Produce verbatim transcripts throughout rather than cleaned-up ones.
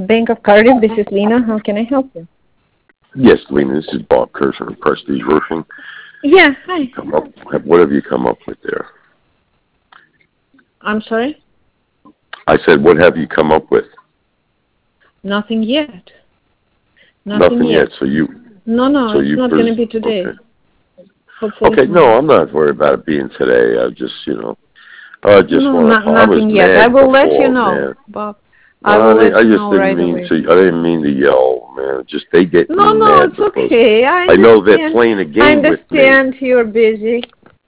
Bank of Cardiff. This is Lena. How can I help you? Yes, Lena, this is Bob Kirshner of Prestige Roofing. Yeah, hi. Come up, what have you come up with there? I'm sorry? I said, what have you come up with? Nothing yet. Nothing, Nothing yet. yet. So you. No, no, so it's you not pres- going to be today. Okay. Hopefully Okay, tomorrow. no, I'm not worried about it being today. I just, you know, I just no, want not, to. I was nothing yet. mad I will before, let you know, man. Bob. No, I will I, let I you just know didn't right mean away. to. I didn't mean to yell, man. Just they get No, me no, mad it's because okay. I, I know they're playing a game I with me. understand you're busy.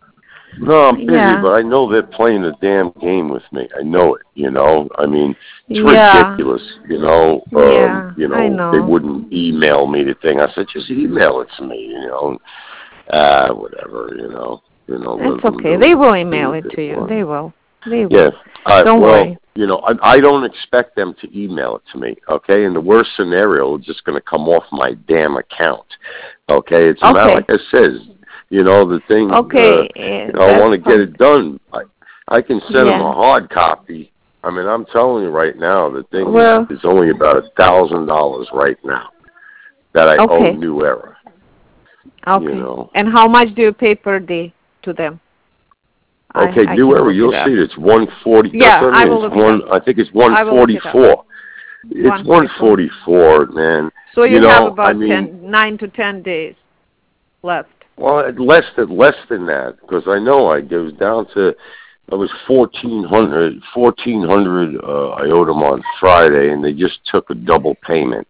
No, I'm busy, Yeah. but I know they're playing a damn game with me. I know it. You know, I mean, it's Yeah. ridiculous. You know, Yeah, um, you know, I know. they wouldn't email me the thing. I said, just email it to me. You know, uh, whatever. You know, you know. It's okay. They will email it to you. They will. They will. Yeah. Uh, Don't well, worry. you know, I, I don't expect them to email it to me. Okay. In the worst scenario, it's just going to come off my damn account. Okay. It's a Okay. matter, like I says. You know, the thing, Okay, uh, you know, I want to get it done. I, I can send yeah. them a hard copy. I mean, I'm telling you right now, the thing well, is, is only about a thousand dollars right now that I okay. owe New Era. Okay. You know. And how much do you pay per day to them? Okay, I, I New Era, you'll it see it. It's one forty. Yeah, that's what I I mean. will It's look one. it up. I think it's one forty-four. It it's one forty-four, man. So you, you have know, about I mean, ten, nine to ten days left. Well, less than less than that, because I know I it was down to it was fourteen hundred. Fourteen hundred. Uh, I owed them on Friday, and they just took a double payment.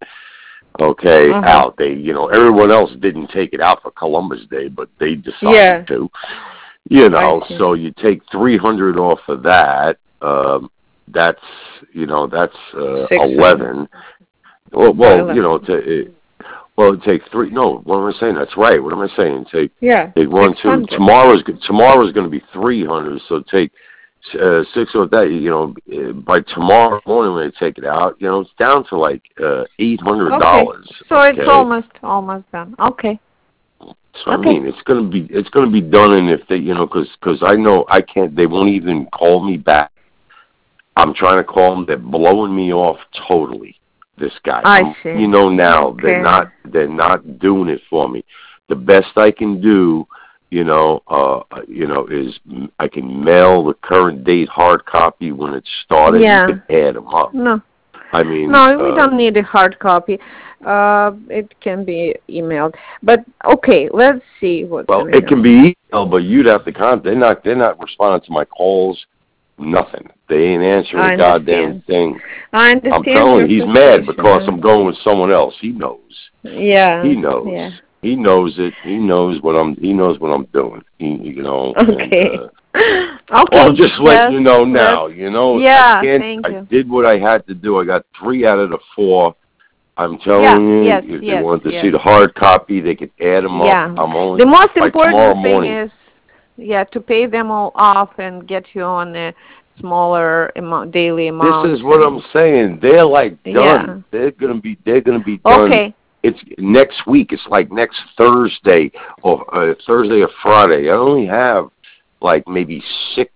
Okay, uh-huh. out. They, you know, everyone else didn't take it out for Columbus Day, but they decided yeah. to. You know, so you take three hundred off of that. Um, that's you know that's uh, eleven. Well, well, you know, to. It, Well, it take three. No, what am I saying? That's right. What am I saying? Take yeah. take one, two. Tomorrow's tomorrow's going to be three hundred. So take uh, six of that. You know, by tomorrow morning when they take it out, you know, it's down to like uh, eight hundred dollars. Okay. So okay? It's almost almost done. Okay. So okay. I mean, it's going to be it's going to be done, and if they, you know, because because I know I can't. They won't even call me back. I'm trying to call them. They're blowing me off totally. This guy, I I'm, see. you know now okay. they're not they're not doing it for me. The best I can do, you know, uh, you know, is I can mail the current date hard copy when it started. Yeah. You can add them up. No. I mean, no, we uh, don't need a hard copy. Uh, it can be emailed. But okay, let's see what. Well, it can be emailed, but you'd have to contact. They're not. They're not responding to my calls. Nothing. They ain't answering I a goddamn thing. I understand. I'm telling you, he's mad because I'm going with someone else. He knows. Yeah. He knows. Yeah. He knows it. He knows what I'm. He knows what I'm doing. He, you know. Okay. And, uh, okay. Well, I'm just letting yes, you know now. You know. Yeah. I can't, thank I you. did what I had to do. I got three out of the four. I'm telling yeah, you, yes, if yes, they wanted to yes. see the hard copy, they could add them yeah. up. I'm only the most by important tomorrow thing morning. is, yeah, to pay them all off and get you on a smaller amount, daily amount. This is what I'm saying. They're like done. Yeah. They're gonna be. They're gonna be done. Okay. It's next week. It's like next Thursday or uh, Thursday or Friday. I only have like maybe six.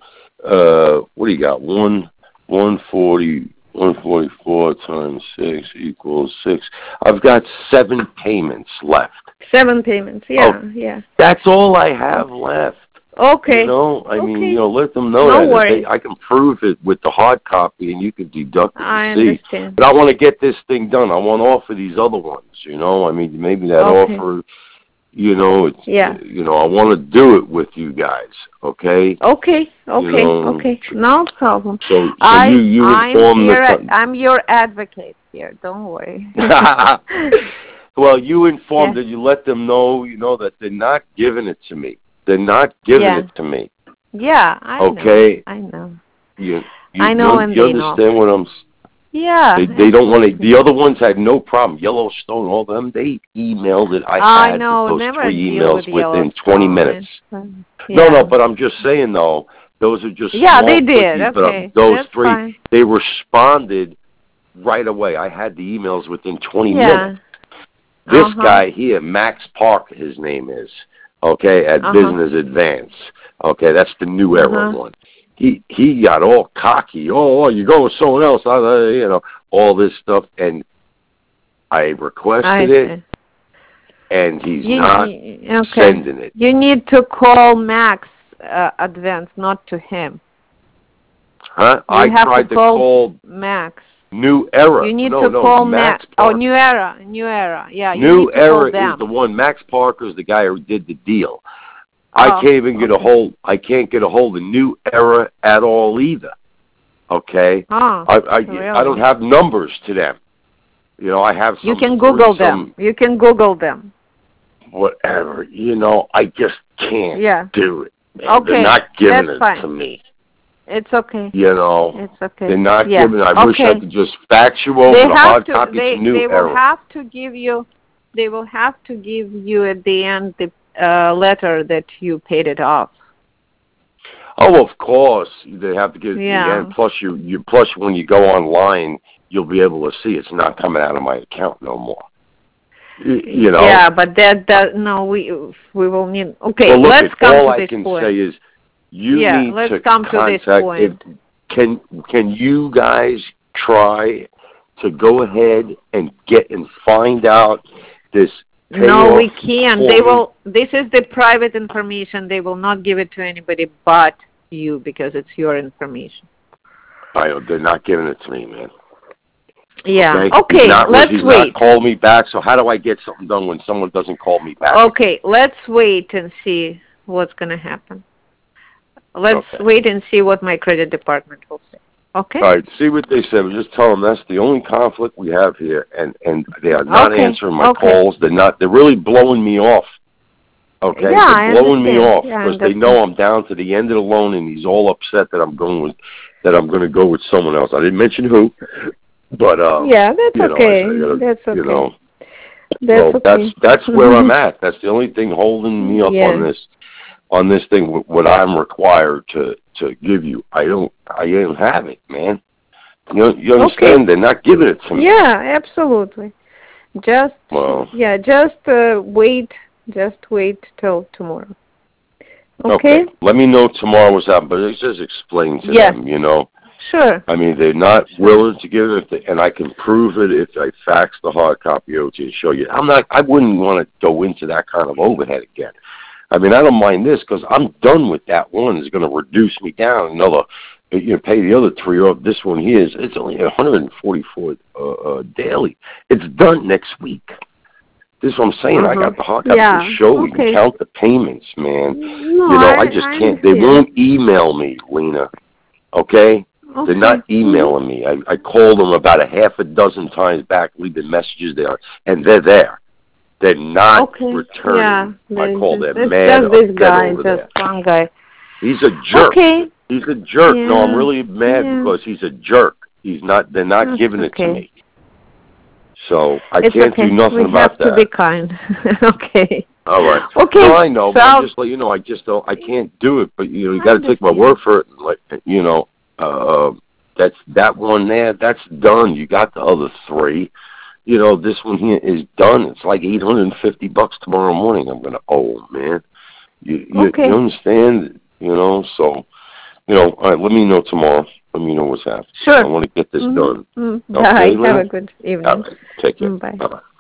Uh, what do you got? One, one forty, one forty-four times six equals six. I've got seven payments left. Seven payments. Yeah, oh, yeah. That's all I have left. Okay. You know, I okay. mean, you know, let them know no that worries. they, I can prove it with the hard copy, and you can deduct it and I see. understand. But I want to get this thing done. I want to offer these other ones. You know, I mean, maybe that okay. offer. You know, it's, yeah. You know, I want to do it with you guys. Okay. Okay. Okay. You know, okay. No problem. So, so I, you you inform I'm, the. your, I'm your advocate here. Don't worry. Well, you inform yeah. that you let them know. You know that they're not giving it to me. They're not giving yeah. it to me. Yeah, I okay. know. I know. You, you, I know, you, and you they understand know. what I'm. Yeah. They, they don't want to. The other ones had no problem. Yellowstone, all them, they emailed it. I, I had know. those Never three deal emails with within twenty minutes. Yeah. No, no, but I'm just saying though. Those are just yeah. small They did. quickies, Okay. But those That's three, fine. they responded right away. I had the emails within twenty yeah. minutes. This uh-huh. guy here, Max Park, his name is, okay, at uh-huh. Business Advance. Okay, that's the New Era uh-huh. one. He he got all cocky. Oh, oh you go with someone else. I, you know, all this stuff, and I requested I it, see. and he's You, not okay. sending it. You need to call Max uh, Advance, not to him. Huh? You I have tried to to call, call Max. New Era. You need no, to no, call Max Max. Oh, Parker. New Era. New Era. Yeah, you New need to Era call them. is the one. Max Parker is the guy who did the deal. Oh, I can't even get okay. a hold. I can't get a hold of New Era at all either. Okay. Oh, I I, really? I don't have numbers to them. You know, I have some. You can Google free, them. some, You can Google them. Whatever. You know, I just can't Yeah. do it. Man. Okay. They're not giving That's it fine. to me. It's okay. You know, It's okay. they're not yeah. giving. I okay. wish I could just fax you over They the have hard to. copy They to New they will Era. have to give you. They will have to give you at the end the uh, letter that you paid it off. Oh, of course, they have to give it Yeah. to the end. Plus, you, you plus when you go online, you'll be able to see it's not coming out of my account no more. You, you know. Yeah, but that does no. We we will need. Okay, well, look, let's it, come all to I this can point. say is you yeah, need let's to come contact. to this point. If, can can you guys try to go ahead and get and find out this? No, we payoff can't. for They me? will. This is the private information. They will not give it to anybody but you because it's your information. I, they're not giving it to me, man. Yeah. Okay. Okay. He's not, let's he's wait. not called me back. So how do I get something done when someone doesn't call me back? Okay. Let's wait and see what's going to happen. Let's Okay. wait and see what my credit department will say. Okay. All right. See what they say. Just tell them that's the only conflict we have here, and and they are not okay. answering my okay. calls. They're not. They're really blowing me off. Okay. Yeah, they're blowing me understand. off yeah, because they know I'm down to the end of the loan, and he's all upset that I'm going with that I'm going to go with someone else. I didn't mention who, but uh, yeah, that's you know, okay. I, I gotta, that's okay. You know, that's so okay. that's that's where I'm at. That's the only thing holding me up yeah. on this on this thing. What I'm required to to give you, I don't I don't have it, man. You you understand? Okay. They're not giving it to me. Yeah, absolutely. Just well, yeah, just uh, wait. Just wait till tomorrow. Okay. okay. Let me know tomorrow what's happening, but it just explain to yes. them, you know. Sure. I mean, they're not willing to give it, if they, and I can prove it if I fax the hard copy over to you and show you. I'm not. I wouldn't want to go into that kind of overhead again. I mean, I don't mind this because I'm done with that one. It's going to reduce me down another. You know, pay the other three off. This one here is it's only one hundred forty-four uh, uh, daily. It's done next week. This is what I'm saying. Uh-huh. I got the hard copy yeah. to show. Okay. You can count the payments, man. No, you know, I, I just I can't. They understand. won't email me, Lena. Okay. Okay. They're not emailing me. I, I called them about a half a dozen times back, leaving messages there, and they're there. They're not okay. returning yeah. my call. They're it's mad just this upset guy, over just there. one guy. He's a jerk. Okay. He's a jerk. Yeah. No, I'm really mad yeah. because he's a jerk. He's not. They're not That's giving it okay. to me. So I it's can't okay. do nothing we about have that. to be kind. okay. All right. Okay. No, I know, so but I just let you know. I just don't. I can't do it. But you know, you got to take my word for it. Like you know, uh, that's that one there. That's done. You got the other three. You know, this one here is done. It's like eight hundred and fifty bucks tomorrow morning. I'm gonna owe, man. You you, okay. you understand? You know, so you know. All right. Let me know tomorrow. Let me know what's happening. Sure. I want to get this mm-hmm. done. Mm-hmm. Okay, bye. Lynn? Have a good evening. All right. Take care. Bye. Bye-bye.